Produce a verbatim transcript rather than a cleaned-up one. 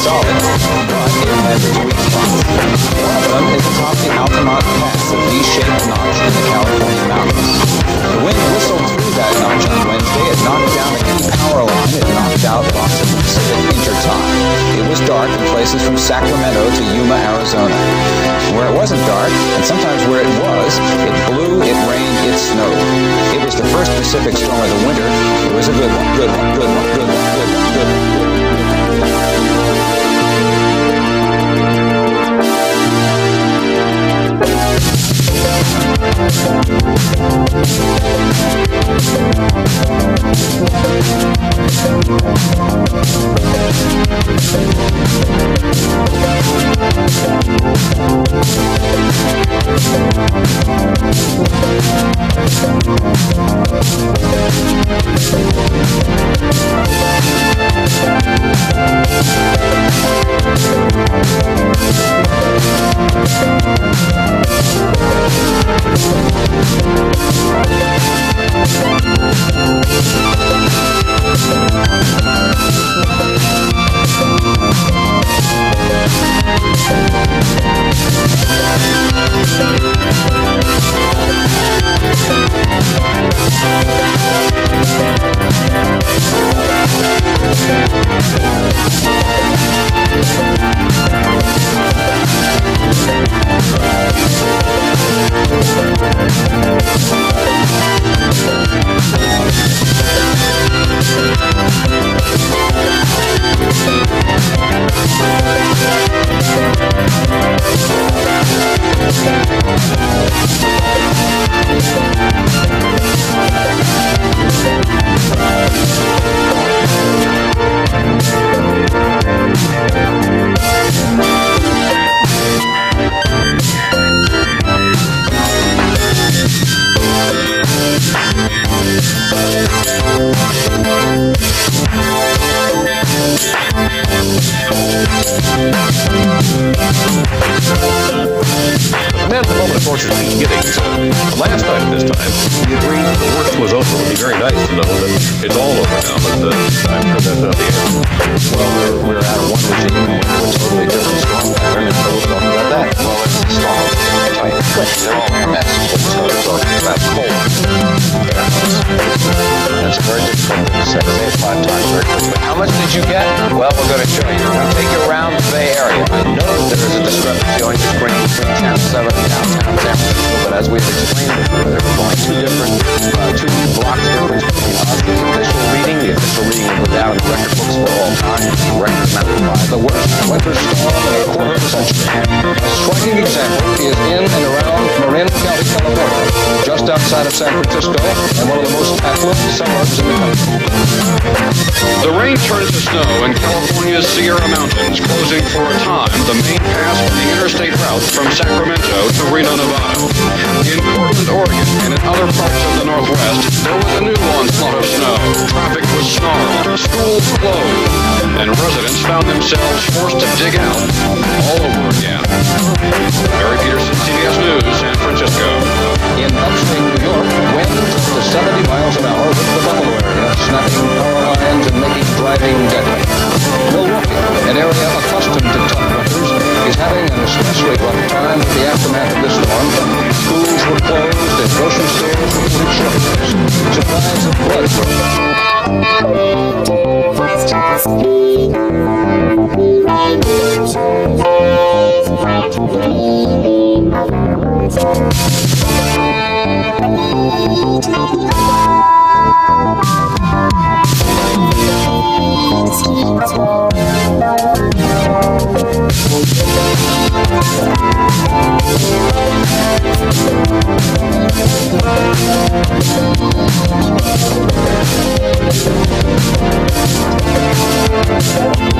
solid, but it has its weak spots. One of them is atop the Altamont Pass, a V-shaped notch in the California mountains. The wind whistled through that notch on Wednesday. It knocked down a key power line. It knocked out lots of Pacific intertime. It was dark in places from Sacramento to Yuma, Arizona. Where it wasn't dark, and sometimes where it was, it blew, it rained, it snowed. It was the first Pacific storm of the winter. It was a good one, good one, good one, good one, good one, good one. Outside of San Francisco and one of the most affluent suburbs in the country. The rain turned to snow in California's Sierra Mountains, closing for a time the main pass of the interstate route from Sacramento to Reno, Nevada. In Portland, Oregon, and in other parts of the Northwest, there was a new onslaught of snow. Traffic was snarled, schools closed, and residents found themselves forced to dig out all over again. Barry Peterson, C B S News, San Francisco. In upstate New York, winds to seventy miles an hour with the Buffalo area, snapping power lines and making driving deadly. Milwaukee, an area accustomed to tough winters, is having an especially rough time with the aftermath of this storm. Schools were closed and grocery stores reported shortages. Supplies of blood Thank you.